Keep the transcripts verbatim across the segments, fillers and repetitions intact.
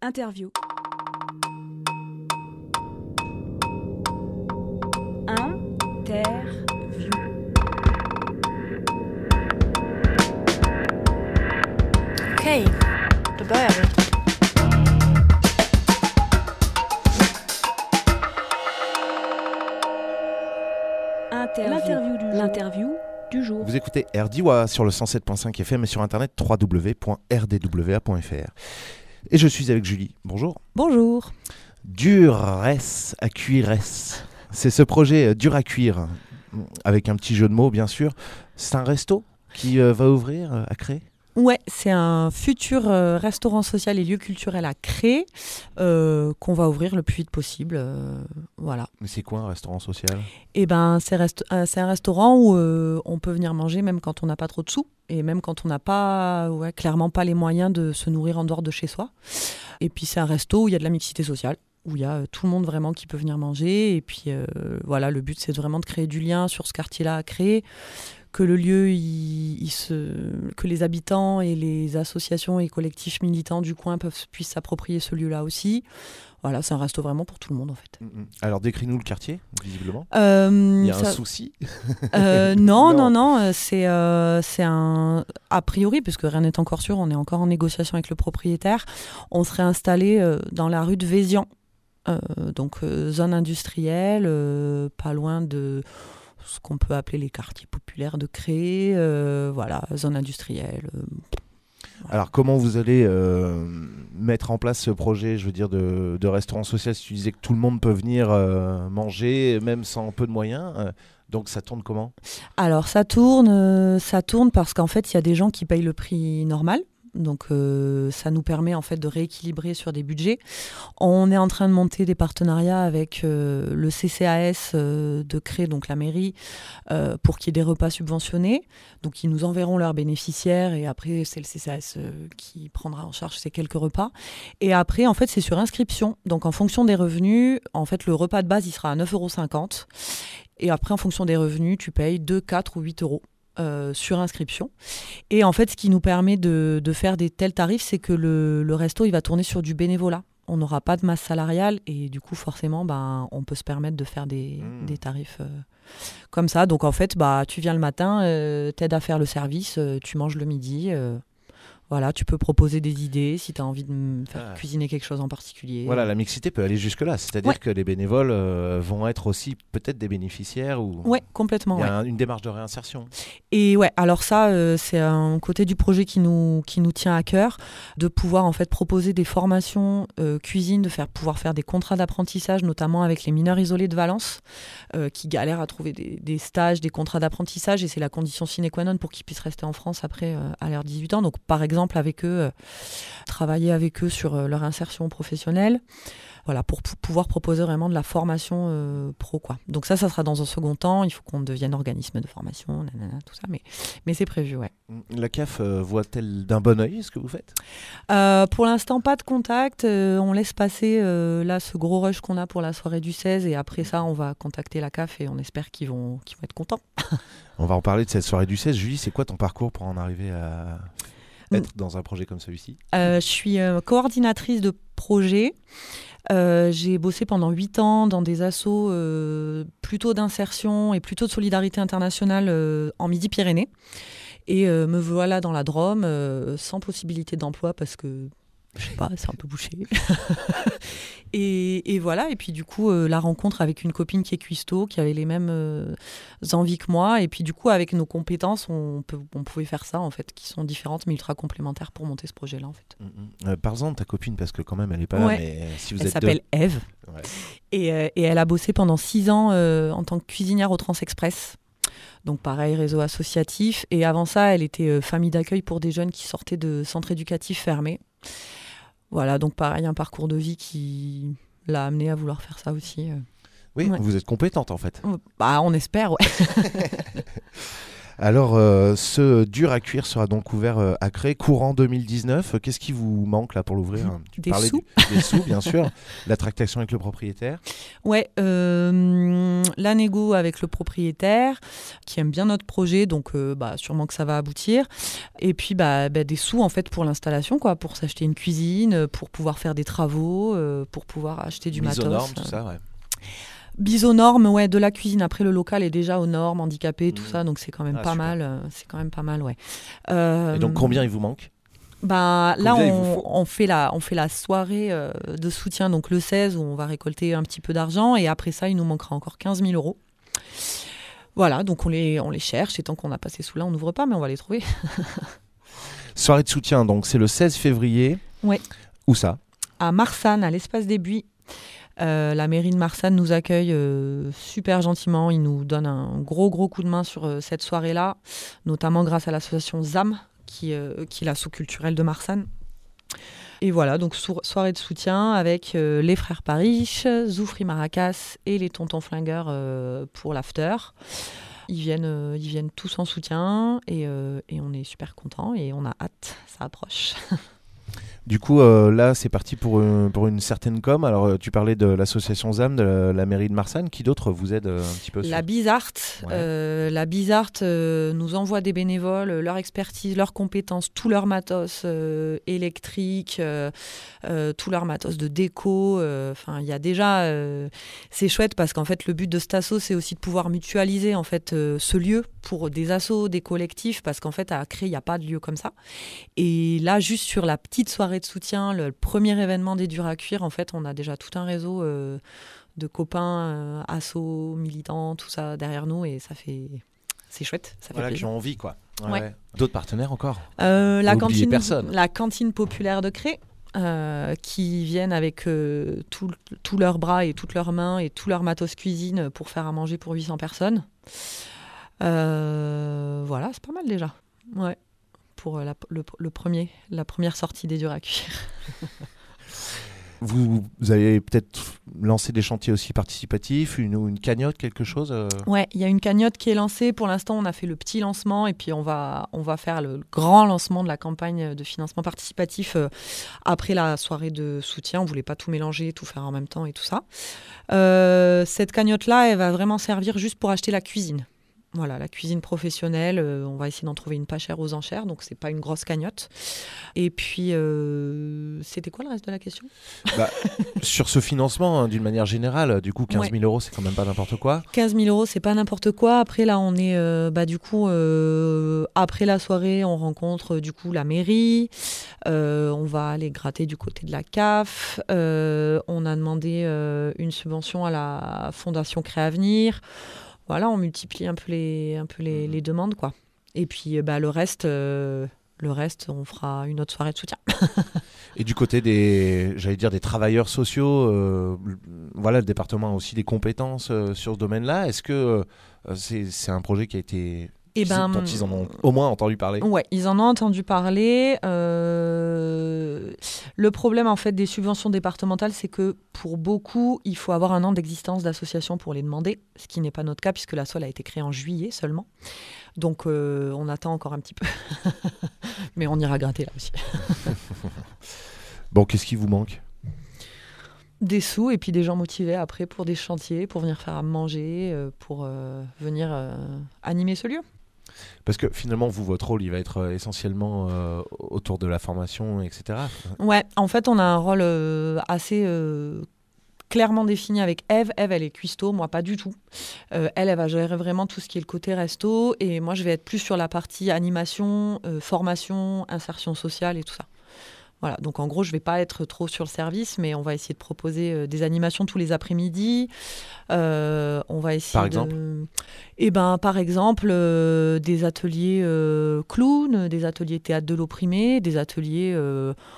Interview. Interview. Okej, då börjar vi. Interview. L'interview du jour. L'interview du jour. Vous écoutez R D W A sur le cent sept virgule cinq F M et sur internet w w w point r d w a point f r. Et je suis avec Julie. Bonjour. Bonjour. Duresse à cuire. C'est ce projet euh, dur à cuire, avec un petit jeu de mots bien sûr. C'est un resto qui euh, va ouvrir euh, à créer. Ouais, c'est un futur euh, restaurant social et lieu culturel à créer euh, qu'on va ouvrir le plus vite possible. Euh, voilà. Mais c'est quoi un restaurant social ? Et ben, c'est, rest- euh, c'est un restaurant où euh, on peut venir manger même quand on n'a pas trop de sous et même quand on n'a pas, ouais, clairement pas les moyens de se nourrir en dehors de chez soi. Et puis c'est un resto où il y a de la mixité sociale, où il y a euh, tout le monde vraiment qui peut venir manger. Et puis euh, voilà, le but c'est vraiment de créer du lien sur ce quartier-là à créer. Que le lieu, il, il se, que les habitants et les associations et collectifs militants du coin peuvent, puissent s'approprier ce lieu-là aussi. Voilà, c'est un resto vraiment pour tout le monde en fait. Alors décris-nous le quartier, visiblement. Euh, Il y a ça- un souci. euh, non, Non. non, non, euh, c'est, euh, c'est un... A priori, puisque rien n'est encore sûr, on est encore en négociation avec le propriétaire, on serait installé euh, dans la rue de Vézian. Euh, donc euh, zone industrielle, euh, pas loin de ce qu'on peut appeler les quartiers populaires de Cré, euh, voilà, zone industrielle. euh. Alors comment vous allez euh, mettre en place ce projet, je veux dire, de, de restaurant social, si tu disais que tout le monde peut venir euh, manger, même sans peu de moyens, euh, donc ça tourne comment ? Alors ça tourne, euh, ça tourne parce qu'en fait il y a des gens qui payent le prix normal. Donc euh, ça nous permet en fait de rééquilibrer sur des budgets. On est en train de monter des partenariats avec euh, le C C A S euh, de Cré, donc la mairie, euh, pour qu'il y ait des repas subventionnés. Donc ils nous enverront leurs bénéficiaires et après c'est le C C A S euh, qui prendra en charge ces quelques repas. Et après en fait c'est sur inscription. Donc en fonction des revenus, en fait le repas de base il sera à neuf euros cinquante. Et après en fonction des revenus tu payes deux, quatre ou huit euros. Euh, sur inscription. Et en fait, ce qui nous permet de, de faire des tels tarifs, c'est que le, le resto, il va tourner sur du bénévolat. On n'aura pas de masse salariale et du coup, forcément, ben, on peut se permettre de faire des, Mmh. des tarifs euh, comme ça. Donc en fait, bah, tu viens le matin, euh, t'aides à faire le service, euh, tu manges le midi. euh, voilà, tu peux proposer des idées si tu as envie de me faire Ah. cuisiner quelque chose en particulier. Voilà, la mixité peut aller jusque-là, c'est-à-dire Ouais. que les bénévoles euh, vont être aussi peut-être des bénéficiaires ou Ouais, complètement. il y ouais. a un- une démarche de réinsertion. Et ouais, alors ça, euh, c'est un côté du projet qui nous, qui nous tient à cœur, de pouvoir en fait proposer des formations euh, cuisine, de faire, pouvoir faire des contrats d'apprentissage, notamment avec les mineurs isolés de Valence, euh, qui galèrent à trouver des, des stages, des contrats d'apprentissage, et c'est la condition sine qua non pour qu'ils puissent rester en France après, euh, à leurs dix-huit ans. Donc par exemple, avec eux, euh, travailler avec eux sur euh, leur insertion professionnelle. Voilà, pour p- pouvoir proposer vraiment de la formation euh, pro, quoi. Donc ça, ça sera dans un second temps. Il faut qu'on devienne organisme de formation, nanana, tout ça. Mais, mais c'est prévu, ouais. La C A F euh, voit-elle d'un bon œil ce que vous faites ? Euh, pour l'instant, pas de contact. Euh, on laisse passer euh, là ce gros rush qu'on a pour la soirée du seize. Et après ça, on va contacter la C A F et on espère qu'ils vont, qu'ils vont être contents. On va en parler de cette soirée du seize. Julie, c'est quoi ton parcours pour en arriver à être dans un projet comme celui-ci ? Euh, je suis euh, coordinatrice de projet. Euh, j'ai bossé pendant huit ans dans des assos euh, plutôt d'insertion et plutôt de solidarité internationale euh, en Midi-Pyrénées. Et euh, me voilà dans la Drôme euh, sans possibilité d'emploi parce que, je sais pas, c'est un peu bouché. et, et voilà, et puis du coup, euh, la rencontre avec une copine qui est cuistot, qui avait les mêmes euh, envies que moi. Et puis du coup, avec nos compétences, on, peut, on pouvait faire ça, en fait, qui sont différentes mais ultra complémentaires pour monter ce projet-là, en fait. Euh, Parle-en de ta copine parce que quand même elle est pas là. Ouais. Mais si vous Elle êtes s'appelle Eve. deux... Ouais. Et, euh, et elle a bossé pendant six ans euh, en tant que cuisinière au Transexpress. Donc pareil, réseau associatif. Et avant ça, elle était euh, famille d'accueil pour des jeunes qui sortaient de centres éducatifs fermés. Voilà, donc pareil, un parcours de vie qui l'a amenée à vouloir faire ça aussi. euh. Oui, Ouais. vous êtes compétente en fait. Bah, on espère, ouais. Alors, euh, ce dur à cuire sera donc ouvert euh, à Cré, courant deux mille dix-neuf. Qu'est-ce qui vous manque là pour l'ouvrir? Tu Des parlais sous. du- des sous, bien sûr. La tractation avec le propriétaire. Ouais, euh, la négo avec le propriétaire qui aime bien notre projet, donc euh, bah, sûrement que ça va aboutir. Et puis bah, bah, des sous en fait pour l'installation, quoi, pour s'acheter une cuisine, pour pouvoir faire des travaux, euh, pour pouvoir acheter du Mise aux matos. normes, tout ça, ouais. Bis aux normes, ouais, de la cuisine. Après, le local est déjà aux normes, handicapé, tout Mmh. ça, donc c'est quand même Ah, pas super. mal. euh, C'est quand même pas mal, ouais. Euh, Et donc, combien il vous manque? Bah, là, Combien il vous on, faut on fait la, on fait la soirée euh, de soutien, donc le seize, où on va récolter un petit peu d'argent. Et après ça, il nous manquera encore quinze mille euros. Voilà, donc on les, on les cherche. Et tant qu'on n'a pas ces sous-là, on n'ouvre pas, mais on va les trouver. Soirée de soutien, donc c'est le seize février. Ouais. Où ça? À Marsanne, à l'Espace des Buis. Euh, la mairie de Marsanne nous accueille euh, super gentiment. Ils nous donnent un gros, gros coup de main sur euh, cette soirée-là, notamment grâce à l'association Z A M, qui, euh, qui est l'asso culturelle de Marsanne. Et voilà, donc so- soirée de soutien avec euh, les frères Parish, Zoufri Maracas et les tontons flingueurs euh, pour l'after. Ils viennent, euh, ils viennent tous en soutien et, euh, et on est super contents et on a hâte, ça approche. Du coup, euh, là, c'est parti pour, euh, pour une certaine com. Alors, euh, tu parlais de l'association Z A M, de la, la mairie de Marsanne. Qui d'autre vous aide euh, un petit peu sur... La Bizart, Ouais. euh, la Bizart euh, nous envoie des bénévoles, euh, leur expertise, leurs compétences, tout leur matos euh, électrique, euh, euh, tout leur matos de déco. Enfin, il y a déjà, euh, c'est chouette parce qu'en fait, le but de cet asso, c'est aussi de pouvoir mutualiser en fait euh, ce lieu pour des assos, des collectifs, parce qu'en fait, à Cré, il n'y a pas de lieu comme ça. Et là, juste sur la petite soirée de soutien, le premier événement des durs à cuire, en fait, on a déjà tout un réseau euh, de copains, euh, assos, militants, tout ça derrière nous et ça fait, c'est chouette, ça fait Voilà, qui plaisir. ont envie, quoi. Ouais, Ouais. ouais. D'autres partenaires encore? Euh, la N'oubliez cantine, personne. la cantine populaire de Cré, euh, qui viennent avec euh, tout- tous leurs bras et toutes leurs mains et tout leur matos cuisine pour faire à manger pour huit cents personnes. Euh, voilà, c'est pas mal déjà. Ouais. Pour la, le, le premier, la première sortie des durs à cuire. Vous, vous avez peut-être lancé des chantiers aussi participatifs, une, une cagnotte, quelque chose euh Ouais, il y a une cagnotte qui est lancée. Pour l'instant, on a fait le petit lancement et puis on va, on va faire le grand lancement de la campagne de financement participatif euh, après la soirée de soutien. On voulait pas tout mélanger, tout faire en même temps et tout ça. Euh, cette cagnotte-là, elle va vraiment servir juste pour acheter la cuisine. Voilà, la cuisine professionnelle, euh, on va essayer d'en trouver une pas chère aux enchères, donc c'est pas une grosse cagnotte. Et puis, euh, c'était quoi le reste de la question ? Bah, sur ce financement, hein, d'une manière générale, du coup, quinze mille euros, c'est quand même pas n'importe quoi. quinze mille euros, c'est pas n'importe quoi. Après, là, on est, euh, bah, du coup, euh, après la soirée, on rencontre, euh, du coup, la mairie. Euh, on va aller gratter du côté de la C A F. Euh, on a demandé euh, une subvention à la Fondation Créavenir. Voilà, on multiplie un peu les, un peu les, les demandes, quoi. Et puis, euh, bah, le reste, euh, le reste, on fera une autre soirée de soutien. Et du côté des, j'allais dire, des travailleurs sociaux, euh, voilà, le département a aussi des compétences euh, sur ce domaine-là. Est-ce que euh, c'est, c'est un projet qui a été... Et ben, dont ils en ont au moins entendu parler? Ouais, ils en ont entendu parler. Euh, Le problème, en fait, des subventions départementales, c'est que pour beaucoup, il faut avoir un an d'existence d'association pour les demander, ce qui n'est pas notre cas puisque la S O L a été créée en juillet seulement. Donc, euh, on attend encore un petit peu. Mais on ira gratter là aussi. Bon, qu'est-ce qui vous manque? Des sous et puis des gens motivés après pour des chantiers, pour venir faire à manger, euh, pour euh, venir euh, animer ce lieu. Parce que finalement, vous, votre rôle, il va être euh, essentiellement euh, autour de la formation, et cetera. Ouais, en fait, on a un rôle euh, assez euh, clairement défini avec Eve. Eve, elle est cuistot, moi pas du tout. Euh, elle, elle va gérer vraiment tout ce qui est le côté resto. Et moi, je vais être plus sur la partie animation, euh, formation, insertion sociale et tout ça. Voilà, donc en gros, je ne vais pas être trop sur le service, mais on va essayer de proposer euh, des animations tous les après-midi. Euh, on va essayer Par de... exemple Eh ben, par exemple, euh, des ateliers euh, clown, des ateliers théâtre de l'opprimé, des ateliers euh,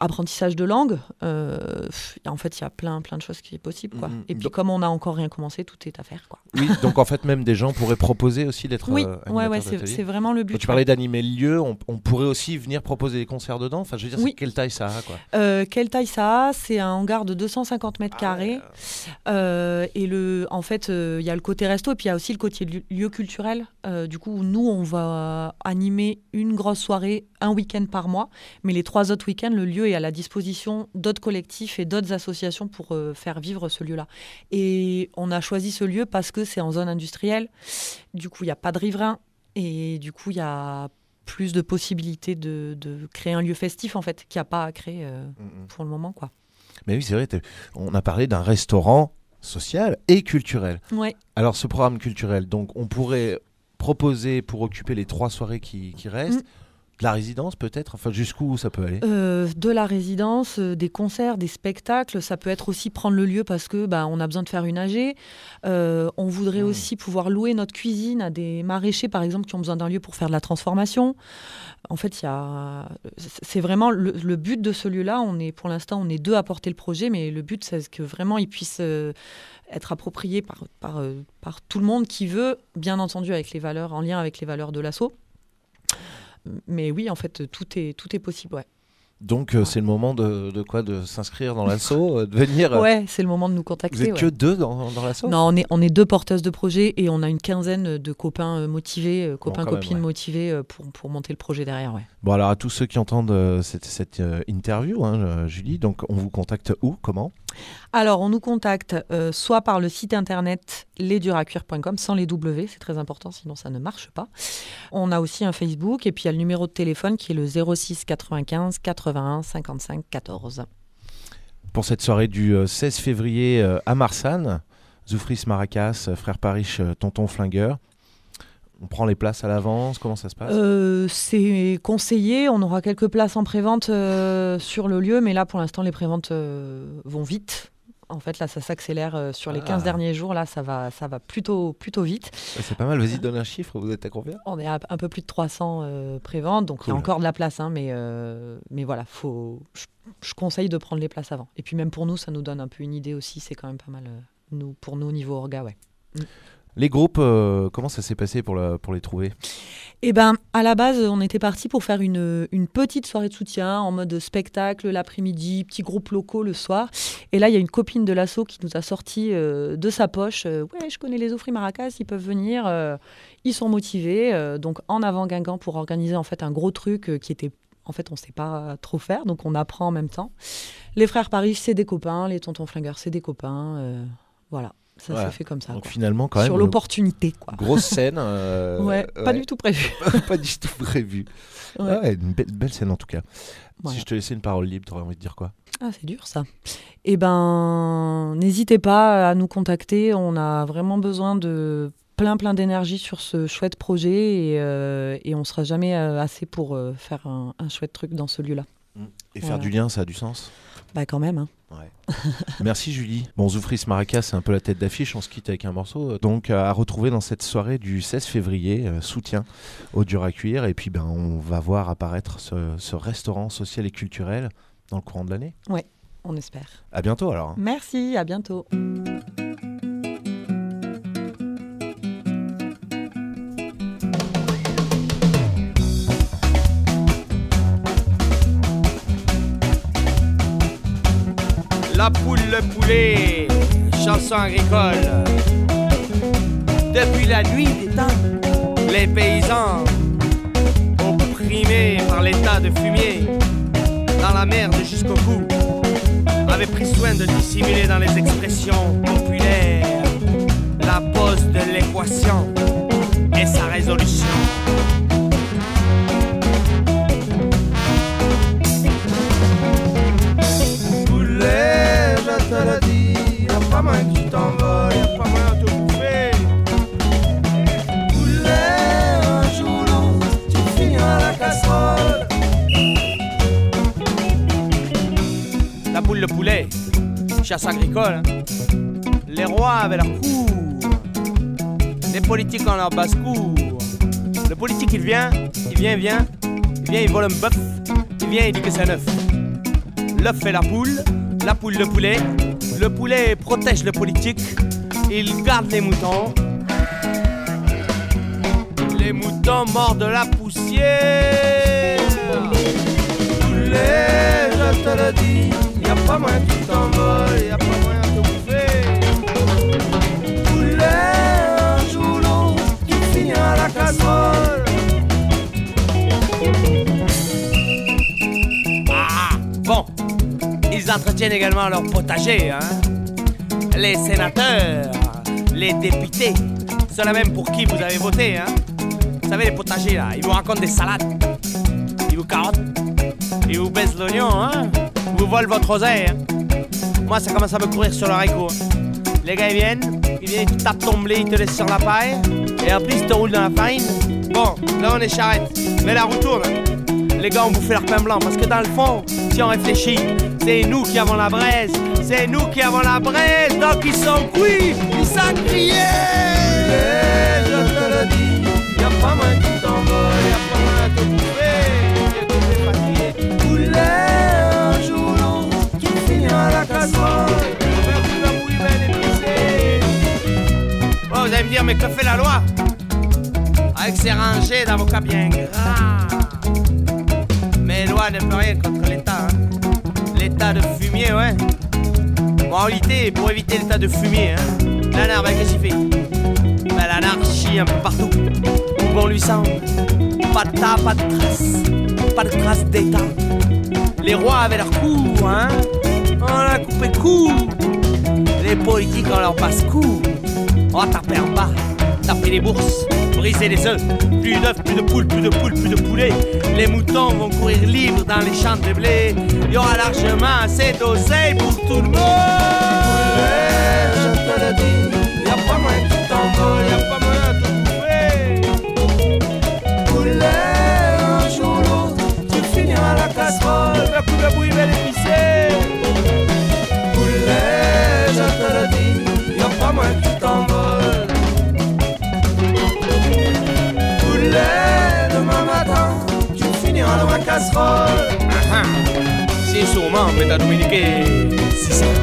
apprentissage de langue. Euh, en fait, il y a plein, plein de choses qui sont possibles. Quoi. Mmh. Et puis, Donc... comme on n'a encore rien commencé, tout est à faire. Quoi. Oui, donc en fait, même des gens pourraient proposer aussi d'être oui, euh, ouais, ouais, animateurs c'est, c'est vraiment le but. Quand tu parlais d'animer le lieu, on, on pourrait aussi venir proposer des concerts dedans. Enfin, je veux dire, oui. c'est quelle taille ça a quoi euh, Quelle taille ça a C'est un hangar de deux cent cinquante mètres carrés. Ah ouais. euh, et le, en fait, il euh, y a le côté resto et puis il y a aussi le côté lieu, lieu culturel. Euh, du coup, nous, on va animer une grosse soirée, un week-end par mois. Mais les trois autres week-ends, le lieu est à la disposition d'autres collectifs et d'autres associations pour euh, faire vivre ce lieu-là. Et on a choisi ce lieu parce que c'est en zone industrielle. Du coup, il n'y a pas de riverains. Et du coup, il y a plus de possibilités de, de créer un lieu festif, en fait, qu'il n'y a pas à créer euh, mmh. pour le moment, quoi. Mais oui, c'est vrai, on a parlé d'un restaurant social et culturel. Ouais. Alors, ce programme culturel, donc, on pourrait proposer pour occuper les trois soirées qui, qui restent, mmh. de la résidence peut-être, enfin jusqu'où ça peut aller euh, De la résidence, euh, des concerts, des spectacles. Ça peut être aussi prendre le lieu parce que bah, on a besoin de faire une A G. Euh, on voudrait mmh. aussi pouvoir louer notre cuisine à des maraîchers, par exemple, qui ont besoin d'un lieu pour faire de la transformation. En fait, il y a... c'est vraiment le, le but de ce lieu-là. On est, pour l'instant, on est deux à porter le projet, mais le but, c'est que vraiment, il puisse euh, être approprié par, par, euh, par tout le monde qui veut, bien entendu, avec les valeurs, en lien avec les valeurs de l'asso. Mais oui, en fait, tout est, tout est possible, ouais. Donc, euh, ouais. c'est le moment de, de quoi De s'inscrire dans l'asso, euh, de venir... Euh... Ouais, c'est le moment de nous contacter. Vous êtes ouais. que deux dans, dans l'asso ? Non, on est, on est deux porteuses de projets et on a une quinzaine de copains motivés, euh, copains, bon, copines même, ouais. motivés euh, pour, pour monter le projet derrière, ouais. Bon, alors, à tous ceux qui entendent euh, cette, cette euh, interview, hein, euh, Julie, donc on vous contacte où ? Comment ? Alors, on nous contacte euh, soit par le site internet lesduracuire point com, sans les W, c'est très important, sinon ça ne marche pas. On a aussi un Facebook et puis il y a le numéro de téléphone qui est le zéro six quatre-vingt-quinze quatre-vingt-un cinquante-cinq quatorze. Pour cette soirée du euh, seize février euh, à Marsanne, Zoufris Maracas, Frère Parish, euh, Tonton Flingueur. On prend les places à l'avance, comment ça se passe ? euh, C'est conseillé, on aura quelques places en prévente euh, sur le lieu, mais là pour l'instant les préventes euh, vont vite. En fait là ça s'accélère euh, sur les ah. quinze derniers jours, là ça va, ça va plutôt, plutôt vite. Ouais, c'est pas mal, vas-y donne un chiffre, vous êtes à combien ? On est à un peu plus de trois cents euh, préventes, donc il cool. y a encore de la place, hein, mais, euh, mais voilà, faut, je, je conseille de prendre les places avant. Et puis même pour nous ça nous donne un peu une idée aussi, c'est quand même pas mal euh, nous, pour nous au niveau orga, ouais. Mm. Les groupes, euh, comment ça s'est passé pour, la, pour les trouver ? Eh ben, à la base, on était parti pour faire une, une petite soirée de soutien en mode spectacle l'après-midi, petits groupes locaux le soir. Et là, il y a une copine de l'asso qui nous a sorti euh, de sa poche. Euh, ouais, je connais les Zoufris Maracas, ils peuvent venir. Euh, ils sont motivés. Euh, donc, en avant Guingamp pour organiser en fait un gros truc euh, qui était... En fait, on ne sait pas trop faire, donc on apprend en même temps. Les Frères Paris, c'est des copains. Les Tontons Flingueurs, c'est des copains. Euh, voilà. Ça voilà. s'est fait comme ça. Donc quoi. finalement, quand même. Sur l'opportunité, quoi. Grosse scène. Euh, ouais, ouais, pas du tout prévu. Pas du tout prévu. Ouais. Ouais, une belle, belle scène en tout cas. Voilà. Si je te laissais une parole libre, tu aurais envie de dire quoi ? Ah, c'est dur ça. Eh ben, n'hésitez pas à nous contacter. On a vraiment besoin de plein, plein d'énergie sur ce chouette projet et, euh, et on ne sera jamais assez pour euh, faire un, un chouette truc dans ce lieu-là. Et faire voilà. du lien, ça a du sens ? Bah quand même. Hein. Ouais. Merci Julie. Bon, Zoufris Maracas, c'est un peu la tête d'affiche. On se quitte avec un morceau. Donc à retrouver dans cette soirée du seize février, euh, soutien au dur à cuire. Et puis ben, on va voir apparaître ce, ce restaurant social et culturel dans le courant de l'année. Ouais, on espère. À bientôt alors. Merci, à bientôt. La poule, le poulet, chanson agricole. Depuis la nuit des temps, les paysans, opprimés par l'état de fumier, dans la merde jusqu'au cou, avaient pris soin de dissimuler dans les expressions populaires la pose de l'équation et sa résolution. Je te le dis, y'a pas moyen que tu t'envoles, y'a pas moyen de te bouffer. Poulet, un jour ou l'autre, tu finiras la casserole. La poule, le poulet, chasse agricole. Les rois avaient leur cour, les politiques ont leur basse-cour. Le politique il vient, il vient, il vient, il vient, il vole un bœuf, il vient, il dit que c'est neuf. l'œuf et la poule, la poule le poulet. Le poulet protège le politique, il garde les moutons. Les moutons mordent la poussière. Poulet, je te le dis, y'a pas moyen que tu t'envoles, y'a pas moyen de bouffer. Poulet, un jour ou l'autre, tu finiras à la casserole. Ah, bon, ils entretiennent également leur potager, hein. Les sénateurs, les députés, ceux-là même pour qui vous avez voté, hein. Vous savez, les potagers, là, ils vous racontent des salades, ils vous carottent, ils vous baissent l'oignon, hein. Ils vous volent votre oseille, hein. Moi, ça commence à me courir sur le haricot. Les gars, ils viennent, ils viennent, ils te tapent ton blé, ils te laissent sur la paille, et en plus, ils te roulent dans la farine. Bon, là, on est charrette, mais la roue tourne. Les gars ont bouffé leur pain blanc, parce que dans le fond, si on réfléchit, c'est nous qui avons la braise, c'est nous qui avons la braise, donc ils sont cuits, ils sont criés. Poulet, je te le dis, y'a pas moyen que tu t'envoles, y'a pas moyen de te bouffer. Y'a que t'es fatigué. Poulet, un jour ou l'autre, tu finiras à la casserole. Faire tout la bouille bien épicée. Oh, vous allez me dire, mais que fait la loi? Avec ses rangées d'avocats bien gras. Mais loi ne peut rien contre l'État, hein. L'état de fumier, ouais. Moralité, pour éviter l'état de fumier, hein. L'anarchie, ben, qu'est-ce qu'il fait? Ben, l'anarchie un peu partout, où bon lui semble. Pas de tas, pas de traces, pas de traces d'état. Les rois avaient leur cour, hein. On a coupé court. Les politiques ont leur passe-cour. On va taper en bas, taper les bourses, briser les œufs. Plus d'œufs, plus de poules, plus de poules, plus de poulets. Les moutons vont courir libres dans les champs de blé. Il y aura largement assez d'oseille pour tout le monde. Poulet, je te le dis, y'a pas moyen que tu t'envoles, y'a pas moyen de te bouffer. Poulet, un jour ou l'autre, tu finiras à la casserole. La poule à bouille bien épicée. Poulet, je te le dis, y'a pas moyen que tu t'envoles. Poulet, demain matin, tu finiras dans ma casserole. Ah, ah. C'est sûrement, mais t'as Dominique, c'est ça.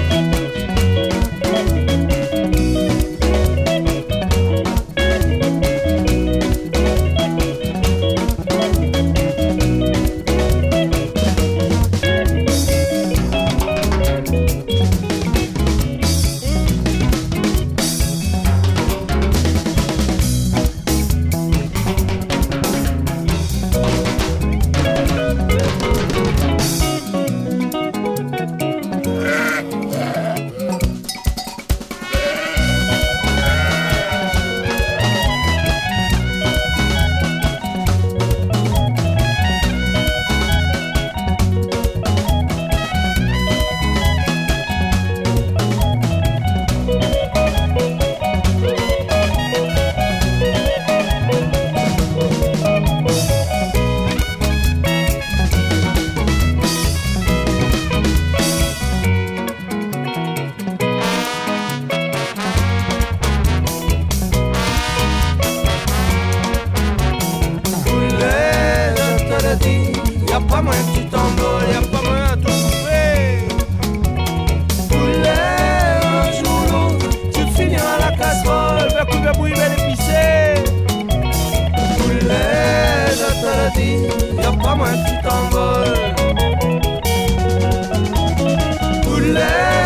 Y'a pas moyen que tu t'envoles, y'a pas moyen de te bouffer. Poulet, un jour ou l'autre, tu finiras à la casserole. La coupe à bouille bien épicée. Poulet, je te le dis, y'a pas moyen que tu t'envoles. Poulet.